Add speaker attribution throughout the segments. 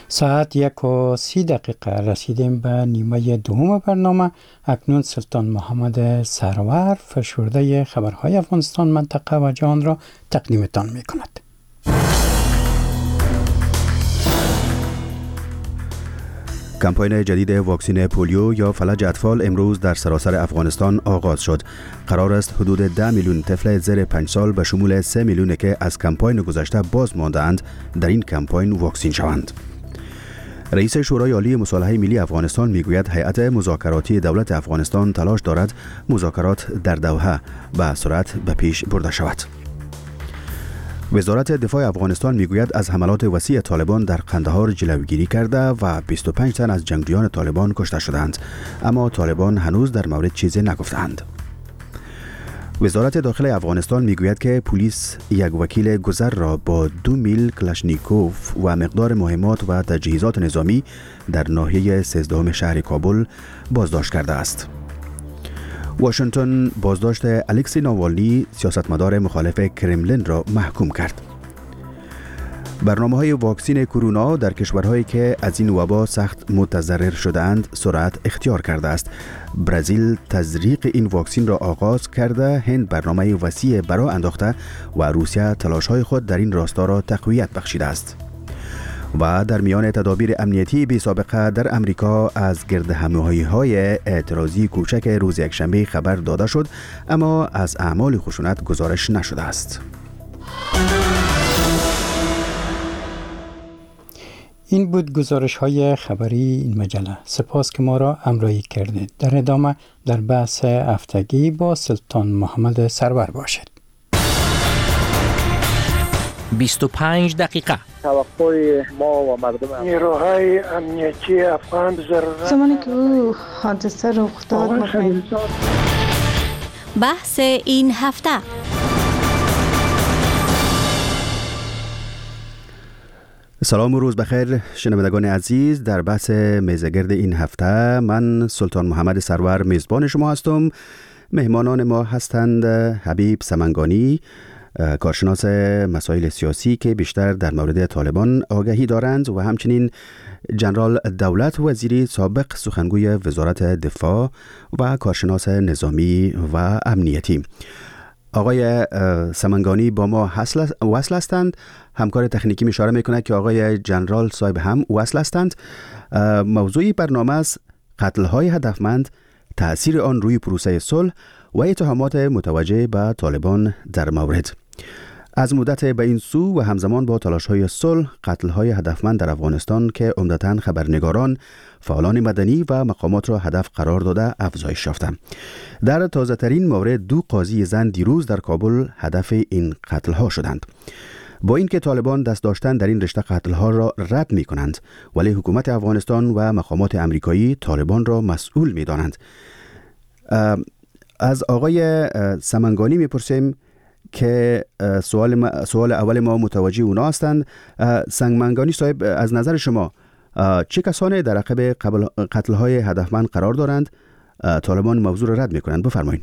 Speaker 1: ساعت 1:30 رسیدیم به نیمه دوم برنامه. اکنون سلطان محمد سرور فشرده خبرهای افغانستان، منطقه و جهان را تقدیمتان می کند.
Speaker 2: کمپاین جدید واکسین پولیو یا فلج اطفال امروز در سراسر افغانستان آغاز شد. قرار است حدود 10 میلیون طفل زیر 5 سال به شمول 3 میلیون که از کمپاین گذشته باز مانده‌اند در این کمپاین واکسین شوند. رئیس شورای عالی مصالحه ملی افغانستان میگوید هیئت مذاکراتی دولت افغانستان تلاش دارد مذاکرات در دوحه به سرعت به پیش برده شود. وزارت دفاع افغانستان میگوید از حملات وسیع طالبان در قندهار جلوگیری کرده و 25 تن از جنگجویان طالبان کشته شدند، اما طالبان هنوز در مورد چیزی نگفتند. وزارت داخله افغانستان میگوید که پلیس یک وکیل گذر را با 2 میل کلاشنیکوف و مقدار مهمات و تجهیزات نظامی در ناحیه 13 شهر کابل بازداشت کرده است. واشنگتن بازداشت الکسی ناوالنی سیاستمدار مخالف کرملین را محکوم کرد. برنامه‌های واکسین کرونا در کشورهایی که از این وبا سخت متضرر شده‌اند سرعت اختیار کرده است. برزیل تزریق این واکسین را آغاز کرده، هند برنامه وسیع برای انداخته و روسیه تلاش‌های خود در این راستا را تقویت بخشیده است. و در میان تدابیر امنیتی بی سابقه در امریکا از گردهمایی‌های اعتراضی کوچک روز یکشنبه خبر داده شد، اما از اعمال خشونت گزارش نشده است.
Speaker 1: این بود گزارش های خبری این مجله. سپاس که ما را همراهی کردید. در ادامه در بحث هفتگی با سلطان محمد سرور باشید.
Speaker 3: 25 دقیقه
Speaker 4: توقع ما و مردم
Speaker 5: نیروهای امنیتی افغان ضرورت
Speaker 6: زمانی که او حادثه رخ داد
Speaker 7: بحث این هفته.
Speaker 2: سلام و روز بخیر شنوندگان عزیز. در بحث میزگرد این هفته من سلطان محمد سرور میزبان شما هستم. مهمانان ما هستند حبیب سمنگانی، کارشناس مسائل سیاسی که بیشتر در مورد طالبان آگاهی دارند، و همچنین جنرال دولت وزیری سابق سخنگوی وزارت دفاع و کارشناس نظامی و امنیتی. آقای سمنگانی با ما وصل هستند. همکار تکنیکی اشاره میکنه که آقای جنرال صاحب هم وصل هستند. موضوع برنامه است قتل‌های هدفمند، تأثیر آن روی پروسه صلح و اتهامات متوجه به طالبان در مورد. از مدت به این سو و همزمان با تلاش‌های صلح، قتل‌های هدفمند در افغانستان که عمدتاً خبرنگاران، فعالان مدنی و مقامات را هدف قرار داده افزایش یافته. در تازه‌ترین مورد 2 قاضی زن دیروز در کابل هدف این قتل‌ها شدند. با اینکه طالبان دست داشتن در این رشته قتل‌ها را رد می‌کنند، ولی حکومت افغانستان و مقامات آمریکایی طالبان را مسئول می‌دانند. از آقای سمنگانی می‌پرسیم که سوال اول ما متوجه اونا هستند. سمنگانی صاحب، از نظر شما چه کسانی در عقب قتل‌های هدفمند قرار دارند؟ طالبان موضوع را رد می‌کنند. بفرمایید.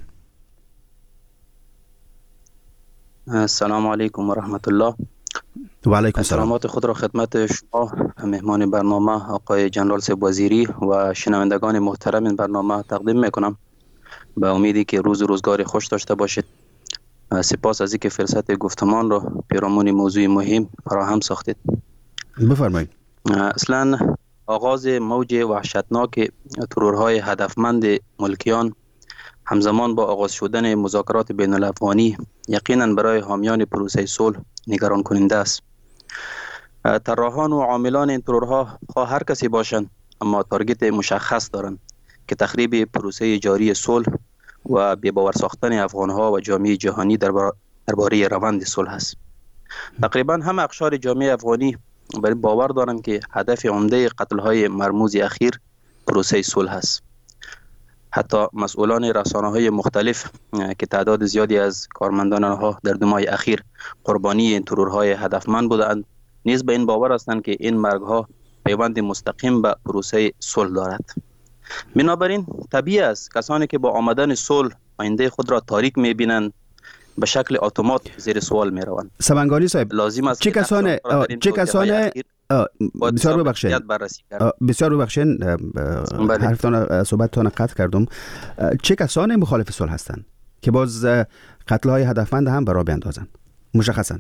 Speaker 8: السلام علیکم و رحمت الله.
Speaker 2: و علیکم السلام.
Speaker 8: سلامات خود را خدمت شما مهمان برنامه آقای جنرال صاحب وزیری و شنوندگان محترم این برنامه تقدیم میکنم. به امیدی که روزگار خوش داشته باشید. سپاس از اینکه فرصت گفتمان را پیرامون موضوع مهم فراهم ساختید.
Speaker 2: بفرمایید.
Speaker 8: اصلا آغاز موج وحشتناک ترورهای هدفمند ملکیان همزمان با آغاز شدن مذاکرات بین الافغانی یقیناً برای حامیان پروسه صلح نگران کننده است. طراحان و عاملان این ترورها خواه هر کسی باشند، اما تارگت مشخص دارند که تخریب پروسه جاری صلح و بی‌باور ساختن افغانها و جامعه جهانی درباره روند صلح است. تقریباً همه اقشار جامعه افغانی بر باور دارند که هدف عمده قتل‌های مرموز اخیر پروسه صلح است. حتی مسئولان رسانه‌های مختلف که تعداد زیادی از کارمندان آنها در 2 ماه اخیر قربانی این ترورهای هدفمند بودند، نیز به این باور هستند که این مرگ‌ها پیوند مستقیم به پروسه صلح دارد. بنابراین طبیعی است کسانی که با آمدن صلح آینده خود را تاریک می‌بینند به شکل اتومات زیر سوال می‌روند.
Speaker 2: سمنگانی صاحب،
Speaker 8: لازم است
Speaker 2: بسیار ببخشید بسیار ببخشید حرفتان صحبتتان قطع کردم. چه کسانی مخالف صلح هستند که باز قتل های هدفمند هم برای بیندازند مشخصا؟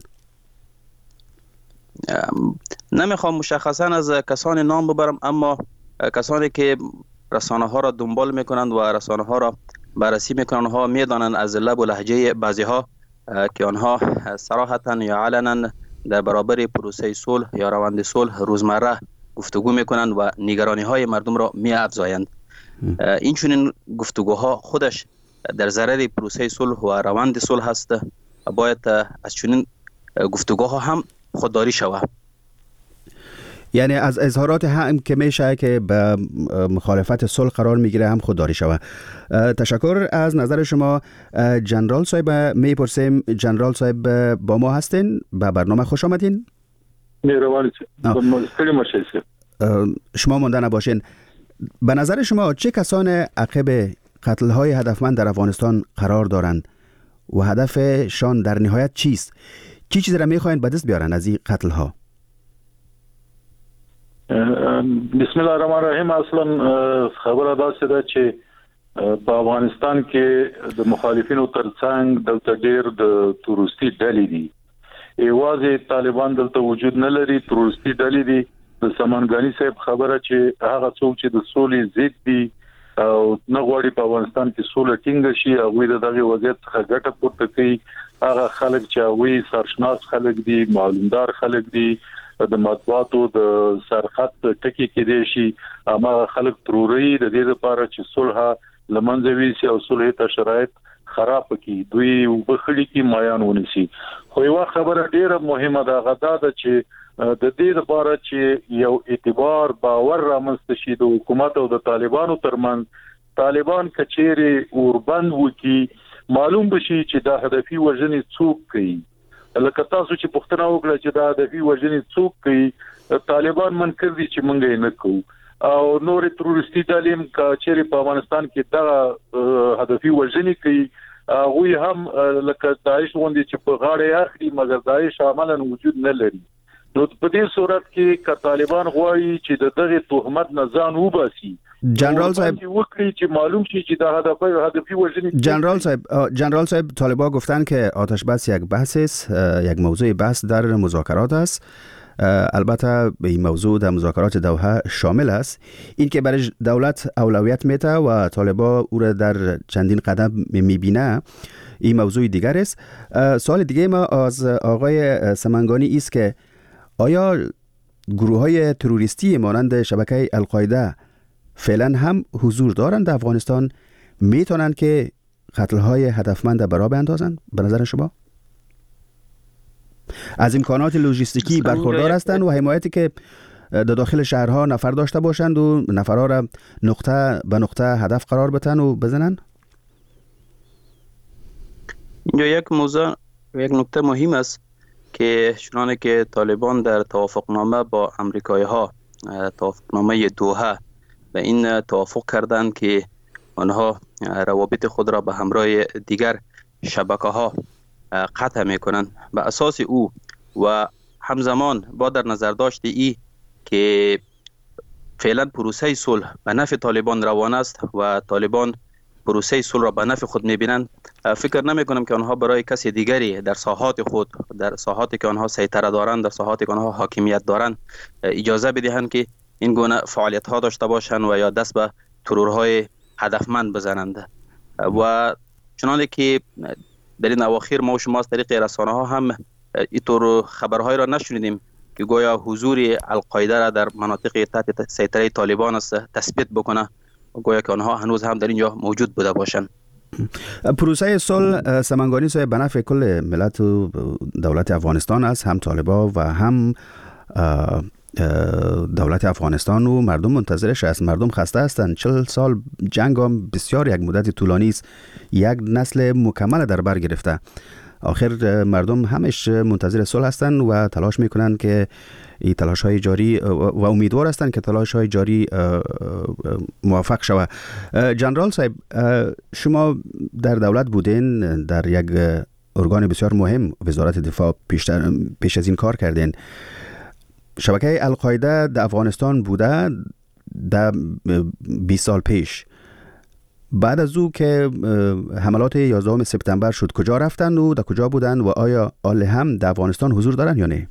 Speaker 8: نمیخوام مشخصا از کسان نام ببرم، اما کسانی که رسانه ها را دنبال میکنند و رسانه ها را بررسی میکنند، آنها میدانند از لب و لهجه بعضی ها که آنها صراحتا یا علنا در برابر پروسه صلح یا روند صلح روزمره گفتگو میکنند و نگرانی های مردم را می افزایند. این چنین گفتگوها خودش در ضرر پروسه صلح و روند صلح است. باید از چنین گفتگوها هم خودداری شود.
Speaker 2: یعنی از اظهارات هم که میشه که به مخالفت صلح قرار میگیره هم خودداری شود. تشکر از نظر شما. جنرال صاحب میپرسیم، جنرال صاحب با ما هستین؟ به برنامه خوش آمدین.
Speaker 5: مهربانی
Speaker 2: شما مونده نباشین. به نظر شما چه کسان عقب قتل های هدفمند در افغانستان قرار دارند و هدفشان در نهایت چیست؟ چی چیزی را میخواین به دست بیارن از این قتل ها؟
Speaker 5: بسم الله الرحمن الرحیم. اصلا خبر داسې ده چې په افغانستان کې د مخالفینو ترڅنګ دلته ډېر د تروریستي ډلې دي. یوازې طالبان دلته وجود نه لري، تروریستي ډلې دي. د سمنګانی صاحب خبره چې هغه څوک چې د سولې ضد دي او نه غواړي په افغانستان کې سوله ټینګه شي، هغوی د دغه وضعیت څخه ګټه پورته کوي. هغه خلک چې هغوی سرشناس خلک دي، معلومدار خلک دي، د مطبوعاتو د سرخط ټکی کې دي شي، هغه خلک تروري د دې لپاره چې صلح لمنځه ویسي او صلح ته شرایط خراب کړي، دوی وبخړي کې مایان ونیسي. خو یو خبره ډیره مهمه ده، غدا ده چې د دې لپاره چې یو اعتبار باور رامنځته شي د حکومت او د طالبانو ترمنځ، طالبان کچېری اوربند وکي، معلوم بشي چې دا هدفي وژنې څوک کوي. لکه تاسو چې پوښتنه وکړه چې دا هدفي وژنې څوک کوي، طالبان منکر دي چې مونږ یې نه کوو او نور تروریستي ډلې کچېری په افغانستان کې دا هدفي وژنې کوي. هغوی هم لکه داعش غوندي چې په غاړه اخلي، مګر داعش عملاً وجود نه لري. نو په دې صورت کې که طالبان غواړي چې د دغه تهمت نه ځان وباسي،
Speaker 2: جنرال صاحب
Speaker 5: وکړي چې معلوم شي چې دا هدفی وژنې.
Speaker 2: جنرال صاحب طالبان گفتن که آتش بس یک بحث است، یک موضوع بحث در مذاکرات است. البته به این موضوع در مذاکرات دوحه شامل است. این که برای دولت اولویت میده و طالبان او را در چندین قدم میبینه، این موضوع دیگر است. سوال دیگه ما از آقای سمنگانی است که آیا گروه‌های تروریستی مانند شبکه القاعده فعلا هم حضور دارند در افغانستان؟ میتونند که قتل‌های هدفمند برا بیندازند به نظر شما؟ از امکانات لوجستیکی برخوردار هستند و حمایتی که در داخل شهرها نفر داشته باشند و نفرها را نقطه به نقطه هدف قرار بدن و بزنند؟
Speaker 8: اینجا یک نکته مهم است که چنانه که طالبان در توافقنامه با امریکایی ها، توافقنامه دوحه، و این توافق کردند که آنها روابط خود را به همراه دیگر شبکه ها قطع میکنند. به اساس او و همزمان با در نظر داشت ای که فعلا پروسه صلح به نفع طالبان روان است و طالبان پروسه صلح را به نفع خود میبینند، فکر نمی کنم که آنها برای کسی دیگری در ساحات خود، در ساحاتی که آنها سیطره دارند، در ساحاتی که آنها حاکمیت دارند، اجازه بدهند که این گونه فعالیت ها داشته باشند و یا دست به ترورهای هدفمند بزنند. و چنانه که در این اواخر ما و شما از طریق رسانه ها هم اینطور خبرهای را نشنیدیم که گویا حضور القاعده را در مناطق تحت سیطره طالبان است تثبیت بکنه، گویا که آنها هنوز هم در اینجا موجود بوده باشند.
Speaker 2: پروسه صلح سمنگانی صاحب به نفع کل ملت و دولت افغانستان است، هم طالبان و هم دولت افغانستان و مردم منتظرش است. مردم خسته هستند. 40 سال جنگ هم بسیار یک مدت طولانی است، یک نسل مکمل در بر گرفته. آخر مردم همش منتظر صلح هستند و تلاش میکنند که این تلاش های جاری و امیدوار هستند که تلاش های جاری موفق شود. جنرال صاحب، شما در دولت بودین، در یک ارگان بسیار مهم وزارت دفاع پیش از این کار کردین. شبکه القاعده در افغانستان بوده در 20 سال پیش. بعد از او که حملات 11 سپتامبر شد کجا رفتن و در کجا بودن و آیا آل هم در افغانستان حضور دارن یا نه؟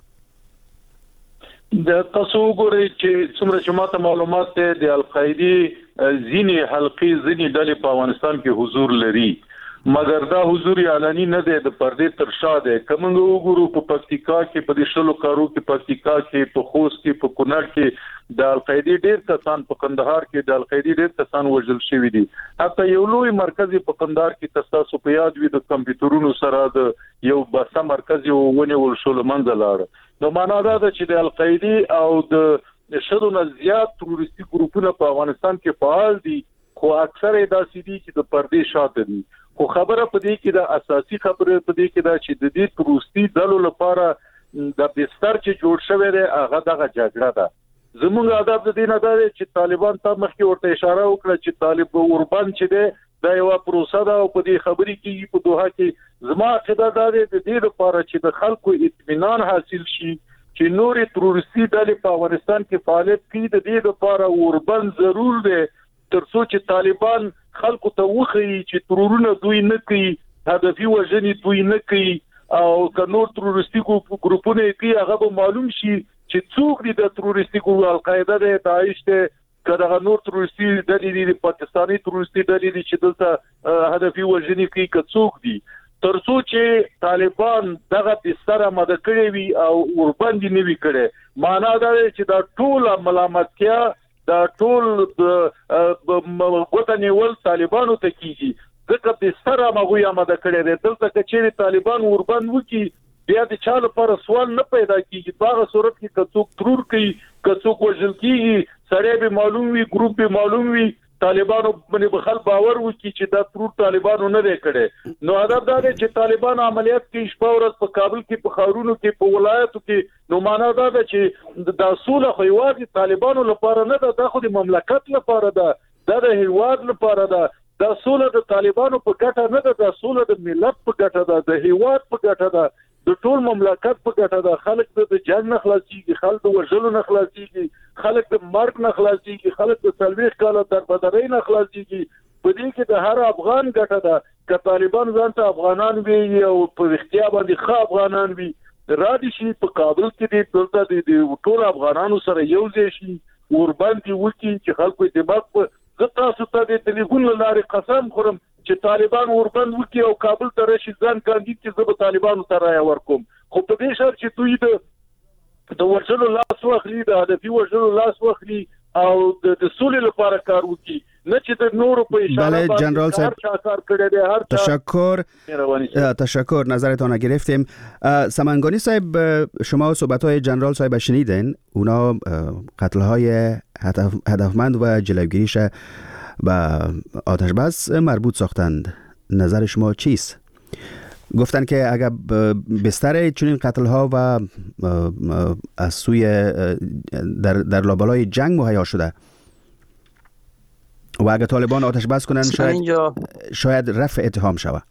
Speaker 5: د تاسو وګورئ چې څومره چې ماته معلومات د القاعده ځینې حلقې ځینې ډلې په افغانستان کې حضور لري، مګر دا حضور اعلاني نه دی، د پردې تر شا دی. کومه وګورو په پکتیکا کې په دې شلو کارو کې، پکتیکا کې، په خوست کې، په کونړ کې د القاعده ډېر کسان، په کندهار کې د القاعده ډېر کسان وژل شوي دي. حتی یو لوی مرکز په کندهار کې تاسو په یاد وي د کمپیوټرونو سره د یو بسا مرکز ونیول شو لمنځه لاړ. نو معنا دا ده چې د القاعده او د شلو نه زیات تروریستي ګروپونه په افغانستان کې فعال دي، خو اکثر داسې دي چې د پردې شاته دي. خو خبره په دې کې د اساسي خبره په دې کې دا چې د دې تروریستي ډلو لپاره د بستر چې جوړ شوی دی هغه دغه جګړه ده. زموږ هدف د دې نه دی چې طالبان ته مخکې ورته اشاره وکړه چې طالب اوربان چې دی دا یو پروسه ده او په دې خبرې کې په دوحه کې زما عقیده ده د دې لپاره چې د خلکو اطمینان حاصل شي چې نورې تروریستي ډلې په افغانستان کې فعالیت کوي. د دې لپاره اوربان ضرور دی ترڅو چې طالبان خلکو ته وښيي چې ترورونه دوی نه کوي، هدفي وژنې دوی نه کوي، او که نور تروریستي ګروپونه کوي هغه به معلوم شي چې څوک دي د تروریستي ګروپ، القاعده ده، داعش ده، کله نور تروریستي ډلې دي، پاکستاني تروریستي ډلې دي چې دلته هدفي وژنې کوي، که څوک دي. ترڅو چې طالبان دغه بستر آماده کړی وي او ورباندې نه وي کړی، معنا دا دی چې دا ټول ملامتیا دا ټول غوټه نیول طالبانو ته کیږي، ځکه بستر آماده کړی دی. دلته که چیرې طالبان ورباند وکړي بیا د چا لپاره سوال نه پیدا کیږي. په هغه صورت کې که څوک ترور کوي، که څوک وژل کیږي، سړی به معلوم وي، ګروپ به معلوم وي، طالبانو باندې به خلک باور وکړي چې دا ترور طالبانو نه دی کړی. نو هدف دا دی چې طالبان عملیات کوي شپه ورځ په کابل کې، په ښارونو کې، په ولایتو کې. نو معنا دا ده چې دا سوله خو یوازې طالبانو لپاره نه ده، دا خو د مملکت لپاره ده، دا د هیواد لپاره ده. دا سوله د طالبانو په ګټه نه ده، دا سوله د ملت په ګټه ده، د هیواد په ګټه ده، د ټول مملکت په ګټه ده. خلک د جنگ نه خلاصيږي، خلک د وژلو نه خلاصيږي، خلک د مرګ نه خلاصيږي، خلک د 40 کاله دربدرۍ نه خلاصيږي. په دې کې د هر افغان ګټه ده. که طالبان ځان ته افغانان وي او په اختیار باندې ښه افغانان وي، رادي شي په کابل کې دلته د ټول افغانانو سره یو ځای شي، ورباندې وکړي چې خلکو دماغ په تاسو ته د ټلیفون لارې قسم خورم چې طالبان وربند وکړي او کابل ته راشي ځان کاندید چې زه به طالبانو ته رایه ورکوم. خو په دې شرط چې دوی د وژلو لاس واخلي، د هدفي وژلو لاس واخلي او د سولې لپاره کار وکړي، نه چې د نورو په اشاره
Speaker 2: بله جنرال صاحب
Speaker 5: کار کړی دی. هر
Speaker 2: تشکر نظرتان گرفتیم. سمنگانی صاحب، شما صحبت‌های جنرال صاحب شنیدین، اونا قتل‌های هدفمند و جلوگیریش با آتش بس مربوط ساختند. نظر شما چیست؟ گفتن که اگر بستر چنین قتل‌ها و از سوی در لابلای جنگ مهیا شده و اگر طالبان آتش بس کنن شاید رفع اتهام شود.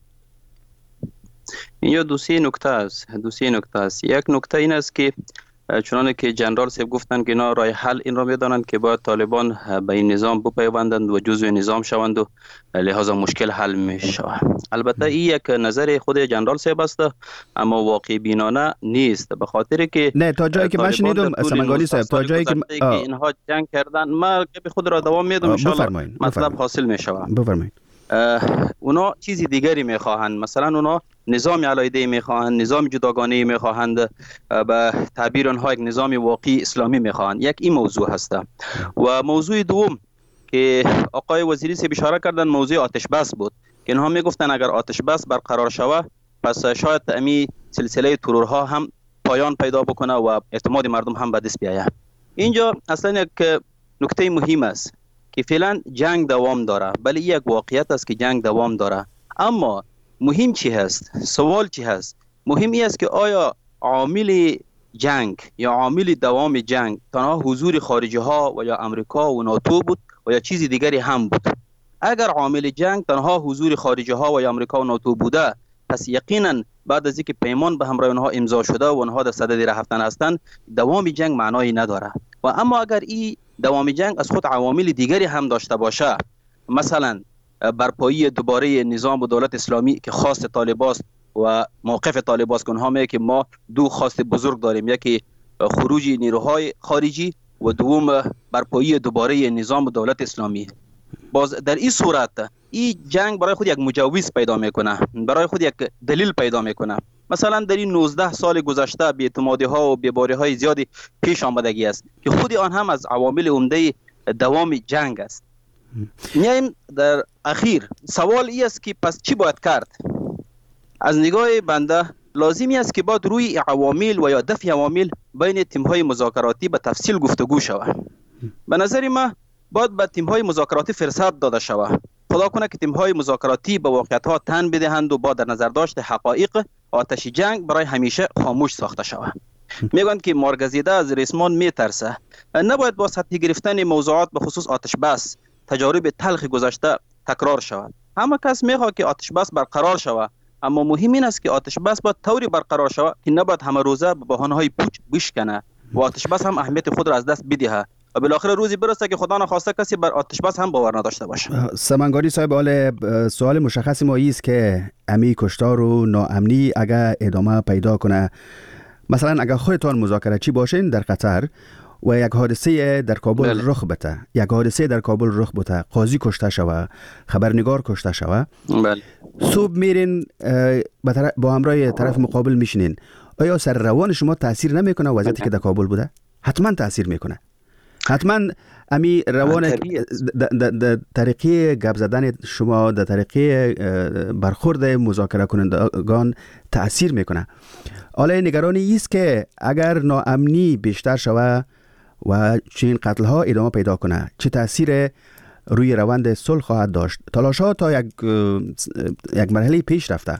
Speaker 8: اینجا دو سه نکته است. یک نکته این است که چنانه که جنرال صاحب گفتن که اینا راه حل این را میدانند که باید طالبان به این نظام بپیوندند و جزو نظام شوند و لحاظا مشکل حل می شود. البته این یک نظر خود جنرال صاحب است، اما واقع بینانه نیست، به خاطر که
Speaker 2: نه تا جایی که من شنیدم سمنگانی صاحب، تا جایی که
Speaker 8: اینها جنگ کردن، ما به خود را دوام میدم ان شاء الله مطلب حاصل می شود.
Speaker 2: بفرمایید.
Speaker 8: اونا چیزی دیگری میخواهند، مثلا اونا نظام علیحده میخواهند، نظام جداگانه میخواهند، به تعبیر آنها یک نظام واقعی اسلامی میخواهند. یک این موضوع هست. و موضوع دوم که آقای وزیری سے اشاره کردن موضوع آتش بس بود که اینها میگفتن اگر آتش بس برقرار شود پس شاید امی سلسله ترورها هم پایان پیدا بکنه و اعتماد مردم هم به دست بیاید. اینجا اصلا یک نکته مهم است که فعلا جنگ دوام داره، ولی یک واقعیت است که جنگ دوام داره. اما مهم چی هست؟ سوال چی هست؟ مهم این است که آیا عامل جنگ یا عامل دوام جنگ تنها حضور خارجی ها و یا امریکا و ناتو بود و یا چیزی دیگری هم بود؟ اگر عامل جنگ تنها حضور خارجی ها و یا امریکا و ناتو بوده، پس یقینا بعد از اینکه پیمان به همراه اونها امضا شده و اونها در صدد راه رفتن هستند، دوام جنگ معنایی نداره. و اما اگر این دوام جنگ از خود عوامل دیگری هم داشته باشه، مثلا برپایی دوباره نظام و دولت اسلامی که خاص طالباست و موقف طالباست که اونها میگه که ما دو خواست بزرگ داریم، یکی خروج نیروهای خارجی و دوم برپایی دوباره نظام و دولت اسلامی. باز در این صورت این جنگ برای خود یک مجوز پیدا میکنه، برای خود یک دلیل پیدا میکنه. مثلا در این 19 سال گذشته بی‌اعتمادی ها و بی‌باری های زیادی پیش آمدگی است که خود آن هم از عوامل عمده دوام جنگ است. میایم در اخیر سوال ای است که پس چی باید کرد؟ از نگاه بنده لازمی است که باید روی عوامل و یا دفع عوامل بین تیم‌های مذاکراتی به تفصیل گفتگو شود. به نظر ما باید به تیم‌های مذاکراتی فرصت داده شود. خدا کنه که تیم‌های مذاکراتی به واقعیت‌ها تن بدهند و با در نظر داشت حقایق آتش جنگ برای همیشه خاموش ساخته شود. میگویند که مارگزیده از ریسمان میترسه. نباید با سطحی گرفتن موضوعات به خصوص آتش بس تجارب تلخ گذشته تکرار شود. همه کس میخواد که آتش بس برقرار شود، اما مهم این است که آتش بس باید طوری برقرار شود که نباید همه روزه به بهانه‌های پوچ بشکنه و آتش بس هم اهمیت خود را از دست بدهد و بالاخره روزی برسه که خدا نخواسته کسی بر آتش بس هم باور نداشته باشه.
Speaker 2: سمنگاری صاحب، سوال مشخص ما است که امی کشتار و ناامنی اگر ادامه پیدا کنه، مثلا اگر خودتان مذاکره چی باشین در قطر و یک حادثه در کابل رخ بده، قاضی کشته شوه، خبرنگار کشته شوه، صبح میرین با همراه طرف مقابل میشینین، آیا سر روان شما تاثیر نمیکنه وضعیتی که در کابل بوده؟ حتما تاثیر میکنه. حتما امی روان در طریقی گپ زدن شما، در طریقی برخورد مذاکره کنندگان تاثیر میکنه. حالا نگرانی است که اگر ناامنی بیشتر شوه و چنین قتل ها ادامه پیدا کنه، چه تاثیر روی روند صلح خواهد داشت؟ تلاش ها تا یک مرحله پیش رفته.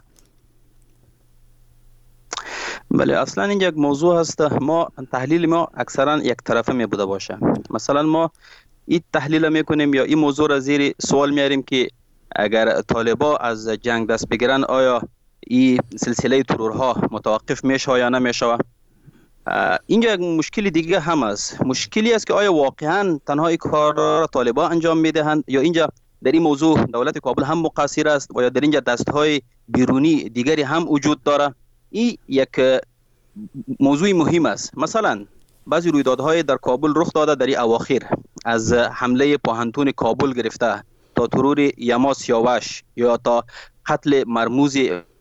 Speaker 8: بله، اصلا این یک موضوع هست. ما تحلیل ما اکثرا یک طرفه می بوده باشه. مثلا ما این تحلیل میکنیم یا این موضوع را زیر سوال میاریم که اگر طالبا از جنگ دست بگیرن آیا این سلسله ترورها متوقف میشه یا نمیشه؟ اینجا یک مشکل دیگه هم است. مشکلی است که آیا واقعا تنها این کار را طالبا انجام میدهند یا اینجا در این موضوع دولت کابل هم مقصر است و یا در اینجا دستهای بیرونی دیگری هم وجود داره؟ این یک موضوع مهم است. مثلا بعضی رویدادهای در کابل رخ داده در این اواخر، از حمله پاهنتون کابل گرفته تا ترور یما سیاوش یا تا قتل مرموز،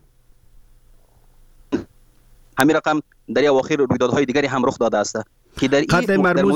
Speaker 8: همین رقم در این اواخر رویدادهای دیگری هم رخ داده است که در
Speaker 2: قتل مرموز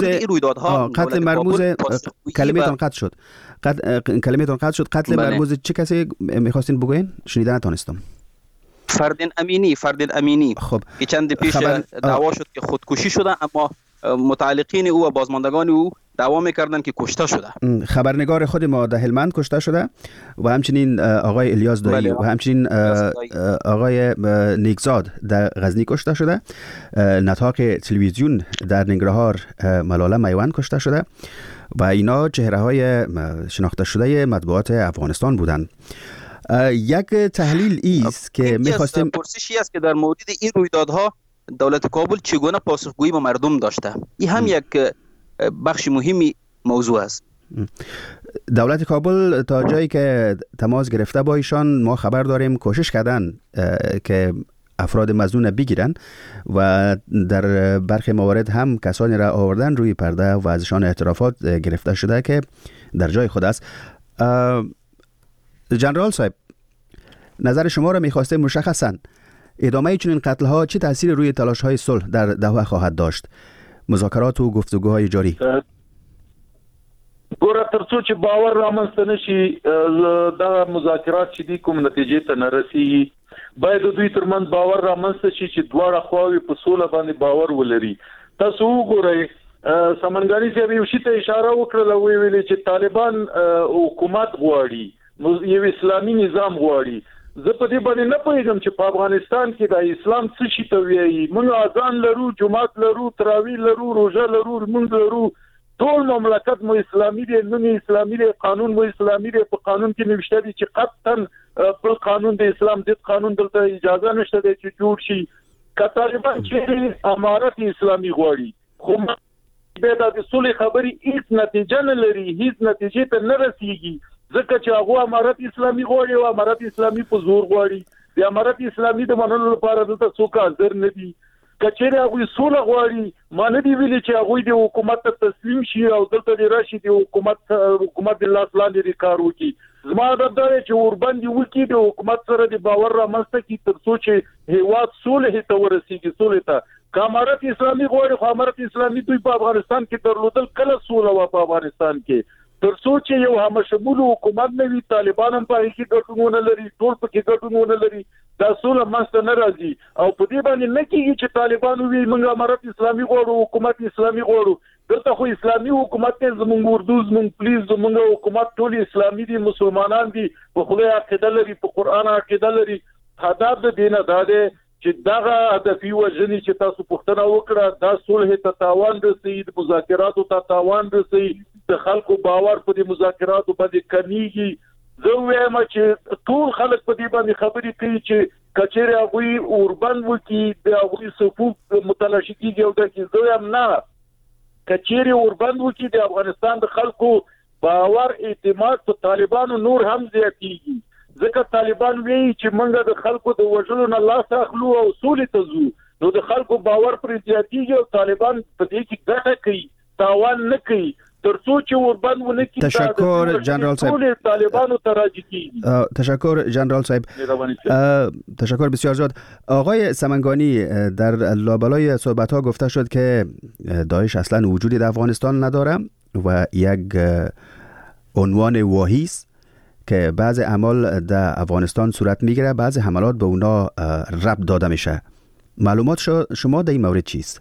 Speaker 2: کلمتون قطع شد. قتل مرموز چه کسی میخواستین بگوین؟ شنیدن نتونستم.
Speaker 8: فردین امینی
Speaker 2: خب
Speaker 8: که چند پیش دعوا شد که خودکشی شده، اما متعلقین او و بازماندگان او دعوا میکردن که کشته شده.
Speaker 2: خبرنگار خود ما در هلمند کشته شده و همچنین آقای الیاس دایی و همچنین آقای نیکزاد در غزنی کشته شده. نطاق تلویزیون در ننگرهار ملاله میوان کشته شده و اینا چهره های شناخته شده مطبوعات افغانستان بودند. یک تحلیل است که می‌خواستیم
Speaker 8: پرسشی است که در مورد این رویدادها دولت کابل چگونه پاسخگویی به مردم داشته. این هم یک بخش مهمی موضوع است.
Speaker 2: دولت کابل تا جایی که تماس گرفته با ایشان ما خبر داریم کوشش کردن که افراد مظنون بگیرن و در برخی موارد هم کسانی را آوردن روی پرده و ازشان اعترافات گرفته شده که در جای خود است. جنرال صاحب، نظر شما را می‌خواستم مشخصاً ادامه چنین قتل ها چه تأثیر روی تلاش های صلح در دوحه خواهد داشت؟ مذاکرات و گفتگوهای جاری.
Speaker 5: ګوره ترڅو چې باور رامنځته نشي دا مذاکرات چې دي کوم نتیجې ته نه رسیږي، باید دوی ترمنځ باور رامنځته شي چې دواړه خواوې په سوله باندې باور ولري. تاسو وګورئ سمنګاری صاحب یو شی ته اشاره وکړه، ویلي چې طالبان حکومت غواړي، یو اسلامي نظام غواړي. زه په دې باندې نه پوهیږم چې په افغانستان کې د اسلام څه شي ته وایي. موږ اذان لرو، جمعات لرو، تراویح لرو، روزه لرو، موږ لرو، ټول مملکت مو اسلامي دی، نوم اسلامي دی، قانون مو اسلامي دی. په قانون کې نوشته دي چې قطعا بل قانون د اسلام د قانون دلته اجازه نشته دی چې جوړ شي. که طالبان چې امارت اسلامي غواړي خو به د صلح خبري هیڅ نتیجه نه لري، هیڅ نتیجه ته نه رسیږي، ځکه چې هغه امارت اسلامي غواړي او امارت اسلامي په زور غواړي. د امارت اسلامي د منلو لپاره دلته څوک حاضر نه دي. کچېره هغه صلح غواړي مانه دی ویلي چې هغه د حکومت ته تسلیم شي او دلته د راشي د حکومت د لاس لاندې کار وکړي. زما د دې چې ورباندې وکړي د حکومت سره د باور رامنځته کی تر څو چې هیواد صلح ته ورسیږي. صلح ته امارت اسلامي غواړي خو امارت اسلامي دوی په افغانستان کې درلودل کله صلح و په افغانستان کې تر څو چې یو همشمول حکومت نه وي، طالبان هم په کې ګټونه لري، ټول په کې ګټونه لري، دا صلح مسته نه راځي. او په دې باندې نه کېږي چې طالبان وي موږ امارت اسلامي غواړو، حکومت اسلامي غواړو. دلته خو اسلامي حکومت ته زموږ اردو زموږ پولیس زموږ حکومت ټول اسلامي دي، مسلمانان دي، په خدای عقیده لري، په قران عقیده لري. هدف د دین دا دی چې دغه هدفي وجنې چې تاسو پوښتنه وکړه دا صلح ته تاوان رسي، د مذاکراتو ته تاوان رسي، د خلکو باور په دې مذاکراتو باندې کمیږي. زه وایم چې ټول خلک په دې باندې خبرې کوي چې کچېره هغه اوربند وکي د هغه صفوف متلاشي کیږي او د کې زه هم نه کچېره اوربند وکي د افغانستان د خلکو باور اعتماد په طالبانو نور هم زیاتېږي. ځکه طالبان وایي چې موږ د خلکو د وژلو نه لاس اخلو او سولې ته ځو، نو د خلکو باور پر زیاتېږي او طالبان په دې کې ګټه کوي، تاوان نه کوي. ترڅو چې وربند ونه کی.
Speaker 2: تشکر جنرال صاحب.
Speaker 5: طالبانو تراجی کی.
Speaker 2: تشکر جنرال صاحب. تشکر بسیار زیاد. آقای سمنگانی، در لابلای صحبت ها گفته شد که داعش اصلا وجودی در افغانستان نداره و یک عنوان واهی است که بعض اعمال در افغانستان صورت میگیره، بعض حملات به اونا ربط داده میشه. معلومات شما در این مورد چیست؟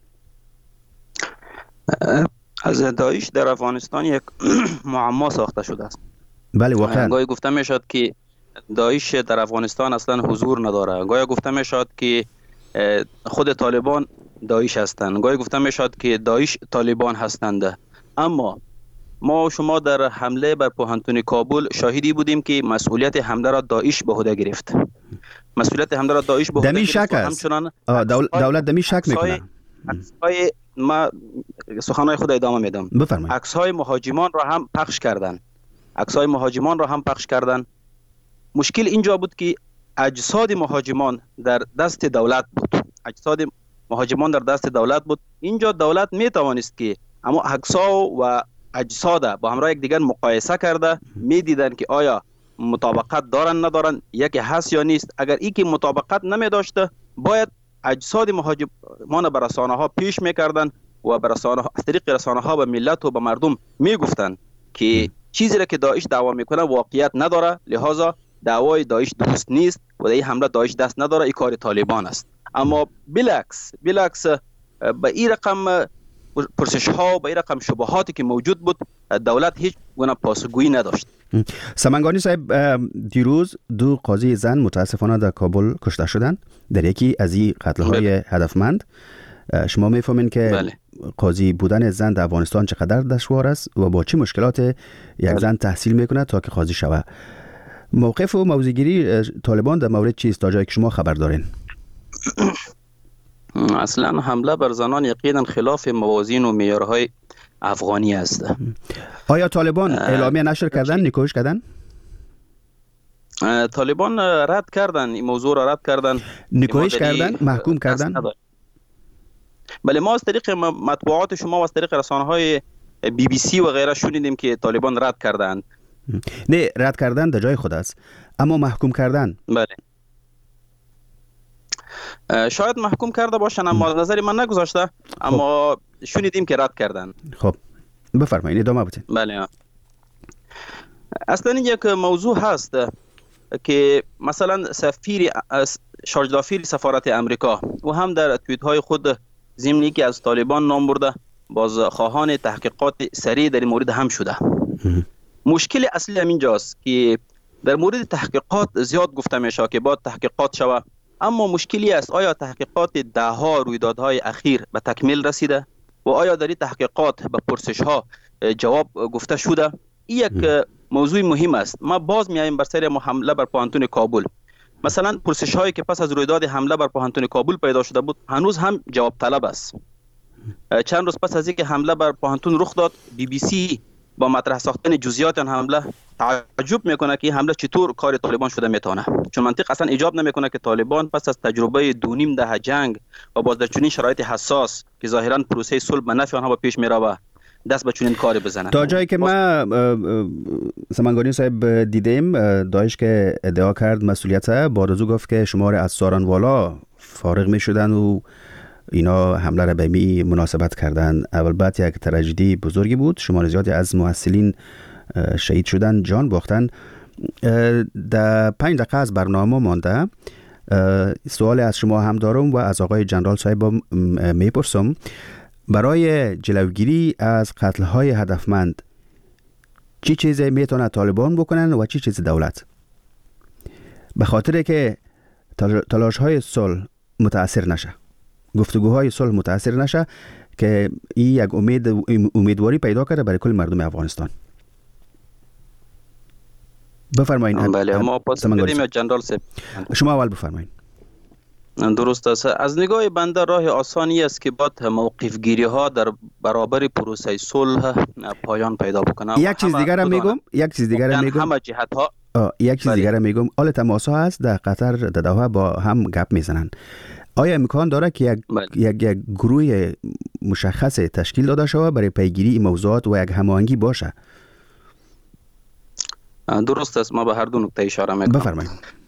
Speaker 8: از داعش در افغانستان یک معما ساخته شده است.
Speaker 2: بله واقعا.
Speaker 8: گاهی گفته می شد که داعش در افغانستان اصلا حضور نداره، گاهی گفته می شد که خود طالبان داعش هستند، گاهی گفته می شد که داعش طالبان هستند. اما ما و شما در حمله بر پوهنتون کابل شاهدی بودیم که مسئولیت حمله را داعش به عهده گرفت. مسئولیت حمله را داعش به عهده گرفت. همچنان
Speaker 2: دولت دمی شک میکنه.
Speaker 8: ما سخنهای خود ادامه میدم.
Speaker 2: بفرمایید.
Speaker 8: عکس‌های مهاجمان را هم پخش کردند. عکس‌های مهاجمان را هم پخش کردند. مشکل اینجا بود که اجساد مهاجمان در دست دولت بود. اجساد مهاجمان در دست دولت بود. اینجا دولت میتوانست که اما عکس‌ها و اجساد با همراه یک دیگر مقایسه کرده میدیدند که آیا مطابقت دارن ندارن، یکی هست یا نیست. اگر این که مطابقت نمی داشته باید اجساد مهاجمان به رسانه ها پیش میکردن و به رسانه ها از طریق رسانه ها به ملت و به مردم میگفتن که چیزی را که داعش دعوا میکنه واقعیت نداره، لحاظا دعوای داعش درست نیست و در این حمله داعش دست نداره، این کار طالبان است. اما بالعکس به این رقم پرسش ها و به این رقم شبهاتی که موجود بود دولت هیچ گونه پاسخگویی نداشت.
Speaker 2: سمنگانی صاحب، دیروز 2 قاضی زن متاسفانه در کابل کشته شدند در یکی از این قتل‌های هدفمند. شما میفهمین که
Speaker 8: بله.
Speaker 2: قاضی بودن زن در افغانستان چقدر دشوار است و با چه مشکلات یک زن تحصیل میکنه تا که قاضی شود. موقف و موضع‌گیری طالبان در مورد چیست تا جایی که شما خبر دارین؟
Speaker 8: اصلا حمله بر زنان یقینا خلاف موازین و معیارهای افغانی است.
Speaker 2: آیا طالبان اعلامیه نشر کردن، نیکوش کردن؟
Speaker 8: طالبان رد کردن، این موضوع را رد کردن،
Speaker 2: نیکوش کردن، محکوم کردن.
Speaker 8: بله، ما از طریق مطبوعات شما و از طریق رسانه‌های BBC و غیره شنیدیم که طالبان رد کردند.
Speaker 2: نه، رد کردن در جای خود است، اما محکوم کردن.
Speaker 8: بله، شاید محکوم کرده باشن اما نظری من نگذاشته، اما شنیدیم که رد کردن.
Speaker 2: خب بفرمایید، ادامه بدید.
Speaker 8: بله، اصلا یک موضوع هست که مثلا شارژدافیر سفارت امریکا و هم در توییت های خود ضمنی که از طالبان نام برده باز خواهان تحقیقات سریع در این مورد هم شده. مشکل اصلی همین جاست که در مورد تحقیقات زیاد گفته میشه که باید تحقیقات شوه، اما مشکلی است آیا تحقیقات 10 رویدادهای اخیر به تکمیل رسیده؟ و آیا در این تحقیقات به پرسش ها جواب گفته شده؟ این یک موضوع مهم است. ما باز میایم بر سر حمله بر پوهنتون کابل. مثلا پرسش هایی که پس از رویداد حمله بر پوهنتون کابل پیدا شده بود هنوز هم جواب طلب است. چند روز پس از اینکه حمله بر پوهنتون رخ داد، BBC با مطرح ساختن جزئیات آن حمله تعجب میکنه که این حمله چطور کار طالبان شده میتونه، چون منطق اصلا ایجاب نمیکنه که طالبان پس از تجربه 2.5 دهه جنگ و باز در چنین شرایط حساس که ظاهرا پروسه صلح به نفع آنها با پیش میره دست به چنین کاری بزنن.
Speaker 2: تا جایی که ما سمنگانی صاحب دیدیم، داعش که ادعا کرد مسئولیت بعد از او گفت که شمار از سارانوالا فارغ می شدن و اینا حمله را به می مناسبت کردن. اول بعد یک تراژدی بزرگی بود، شمار زیادی از محصلین شهید شدن، جان باختن. در 5 دقیقه از برنامه مانده، سوال از شما هم دارم و از آقای جنرال صاحب میپرسم. برای جلوگیری از قتل‌های هدفمند چی چیزی میتونه طالبان بکنن و چی چیز دولت؟ به خاطر که تلاش‌های صلح متاثر نشه، گفتگوهای صلح متاثر نشه، که این یک امیدواری پیدا کرده برای کل مردم افغانستان. بفرمایید.
Speaker 8: بله، ما پاس بدیم جنرال صاحب.
Speaker 2: شما اول بفرمایید.
Speaker 8: درست است. از نگاه بنده راه آسانی است که باید موقف گیری ها در برابر پروسه صلح پایان پیدا بکنه.
Speaker 2: یک چیز دیگر هم میگم،
Speaker 8: همه جهت ها
Speaker 2: یک چیز دیگر هم میگم، آل تماس ها هست در قطر، در دوحه با هم گپ میزنن. آیا امکان داره که یک گروه مشخص تشکیل داده شود برای پیگیری این موضوعات و یک هماهنگی باشه؟
Speaker 8: درست است. ما به هر دو نکته اشاره میکنم.
Speaker 2: بفرمایید.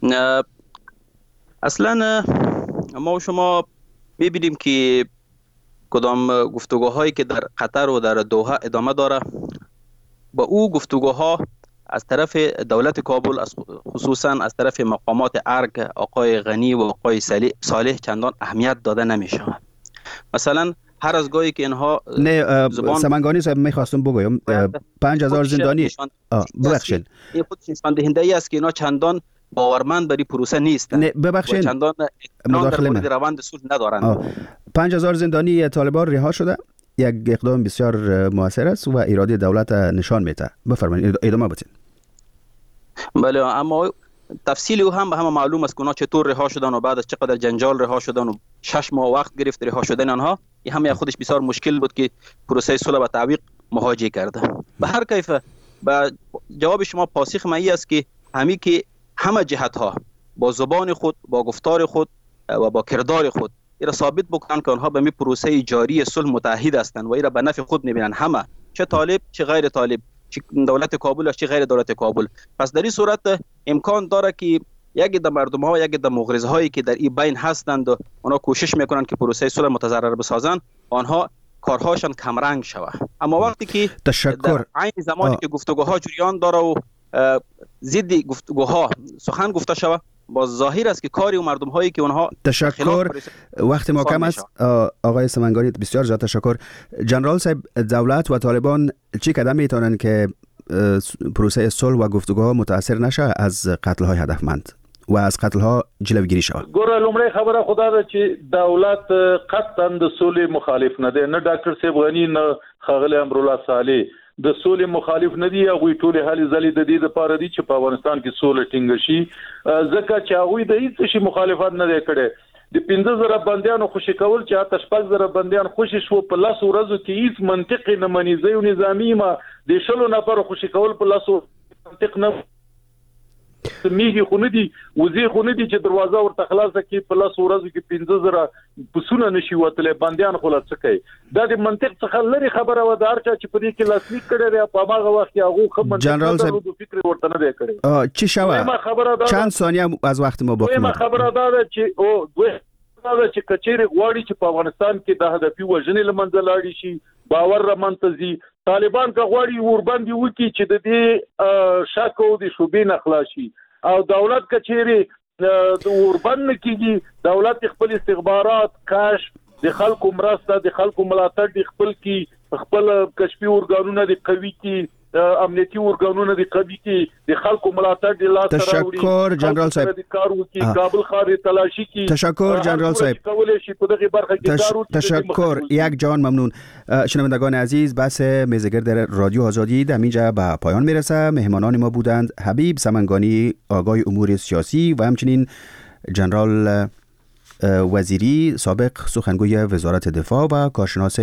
Speaker 8: اصلا ما و شما میبینیم که کدام گفتگوهایی که در قطر و در دوحه ادامه داره، با او گفتگوها از طرف دولت کابل، خصوصا از طرف مقامات ارگ آقای غنی و آقای صالح چندان اهمیت داده نمیشه. مثلا هر از گاهی که اینها
Speaker 2: سمنگانی صاحب میخواستم بگویم 5000 زندانی ببخشید،
Speaker 8: این خودش نشان دهنده ای است که اینا چندان باورمند بری پروسه نیستن.
Speaker 2: ببخشید،
Speaker 8: چندان
Speaker 2: مداخله
Speaker 8: در روند صلح ندارن.
Speaker 2: 5000 زندانی طالبان رها شده، یک اقدام بسیار موثر است و اراده دولت نشان میده. بفرمایید، ادامه بدین.
Speaker 8: بله، اما تفصیل او هم به همه معلوم است که اونا چطور رها شدن و بعد از چقدر جنجال رها شدن و 6 ماه وقت گرفت رها شدن آنها. این هم خودش بسیار مشکل بود که پروسه صلح به تعویق مواجه کرده. به هر کیف با جواب شما پاسخ من است که همین که همه جهت ها با زبان خود، با گفتار خود و با کردار خود ایرا ثابت بکنن که آنها به می پروسه جاری صلح متحد هستند و ایرا به نفع خود میبینن، همه، چه طالب چه غیر طالب، چه دولت کابل چه غیر دولت کابل. پس در این صورت امکان داره که یک د مردم ها و یک د مغرض هایی که در این بین هستند و آنها کوشش میکنن که پروسه صلح متضرر بسازن، آنها کارهاشان کمرنگ شوه. اما وقتی که در عین زمانی که گفتگوها جریان داره و ضد گفتگوها سخن گفته شوه، با ظاهر است که کاری و مردم هایی که اونها
Speaker 2: تشکر. وقت ما کم است آقای سمنگانی، بسیار زیاد تشکر. جنرال صاحب، دولت و طالبان چی قدم میتونن که پروسه صلح و گفتگوها متاثر نشه از قتل های هدفمند و از قتل ها جلوگیری شود؟
Speaker 5: ګوره، لومړی خبره خدا ده چې دولت قطعا د سولې مخالف نه دی، نه ډاکټر صاحب غنی نه ښاغلی امرالله صالح د سولې مخالف نه دي. هغوی ټولې هلې ځلې د دې دپاره دي چې په افغانستان کې سوله ټینګه شي، ځکه چې هغوی د هېڅ شي مخالفت نه دی کړی. د 15,000 بندیانو خوشي کول چې حتی 6,000 بندیان خوشي شو په 10 ورځو کې هیڅ منطق نه مني. زه یو نظامي ما د 100 نفرو خوشي کول په 10 منطق نه میږي، خو نه دي وزې، خو نه دي چې دروازه ورته خلاصه کړي په 10 ورځو کې 15,000 پسونه نشي وتلی، بندیان خو لا څه کوي. دا د منطق څخه لرې خبره وه. د هر چا چې په دې کې لاسلیک کړی دی په هماغه وخت کې هغو ښه منطق د فکر ورته نه دی کړی.
Speaker 2: چی شوه؟ چند ثانیه از وقت ما باقی
Speaker 5: مونده. خبره دا ده چې کچېرې غواړي چې په افغانستان کې د هدفي وژنې له منځه لاړې شي، باور رامنځته ځي. طالبان که غواړي ورباندې وکړي چې د دې شک او د شبهې نه خلاص شي، او دولت که چېرې د وربند نه کېږي، دولت خپل استخبارات، کشف، د خلکو مرسته، د خلکو ملاتړ د خپل کې خپل کشفي ارګانونه د قوي کې امنیتي ارګانونه د قبي کې د خلکو ملاتړ د لاس
Speaker 2: تشکر جنرال صاحب
Speaker 5: د کارو کې کابل ښار تلاشی کې
Speaker 2: تشکر جنرال صاحب
Speaker 5: کولای شي په دغه برخه کې کارو
Speaker 2: تشکر یک جان ممنون. شنوندگان عزیز بحث میزگرد رادیو آزادی در اینجا به پایان میرسه. مهمانان ما بودند حبیب سمنگانی آگاه امور سیاسی و همچنین جنرال وزیری سابق سخنگوی وزارت دفاع و کارشناس